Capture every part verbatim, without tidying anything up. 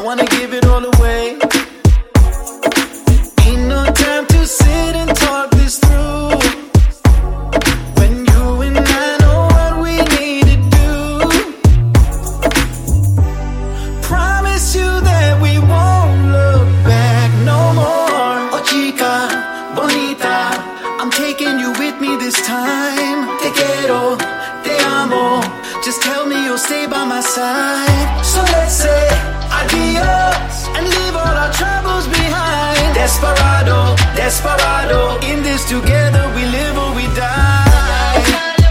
wanna give it all away. Ain't no time to sit and talk this through, when you and I know what we need to do. Promise you that we won't look back no more. Oh chica, bonita, I'm taking you with me this time. Te quiero, te amo, just tell me you'll stay by my side. So let's say adios and leave all our troubles behind. Desperado, desperado, in this together we live or we die.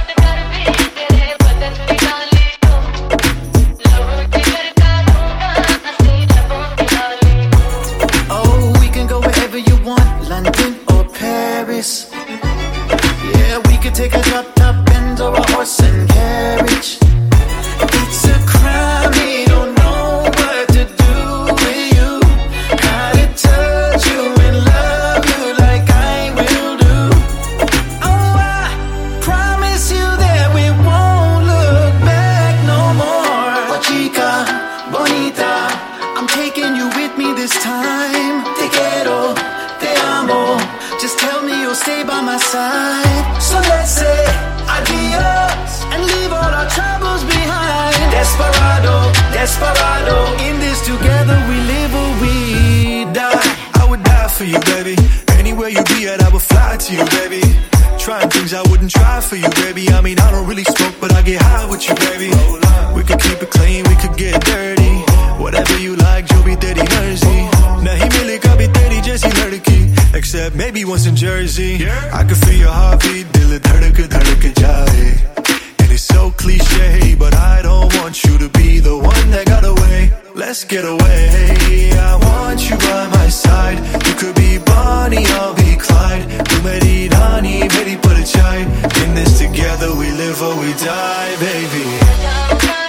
Oh, we can go wherever you want, London or Paris. Yeah, we could take a drop top Benz or a horse and carriage. It's a crime, we don't know what to do with you. How to touch you and love you like I will do. Oh, I promise you that we won't look back no more. Oh chica, bonita, I'm taking you with me this time. Te quiero, te amo, just tell me you'll stay by my side. So let's say adios and leave all our troubles behind. Desperado, desperado, in this together we live or we die. I would die for you, baby. Anywhere you be at, I would fly to you, baby. Trying things I wouldn't try for you, baby. I mean, I don't really smoke, but I get high with you, baby. We could keep it clean, we could get dirty. Whatever you like, jo bhi teri merzi. Nahi milega bhi teri jaisi ladki, except maybe once in Jersey. I could feel your heartbeat, dil dhadak dhadak jaye. And it's so cliche, but I don't want you to be the one that got away. Let's get away. I want you by my side. You could be Bonnie, I'll be Clyde. Tu meri rani, meri parchai. In this together we live or we die, baby.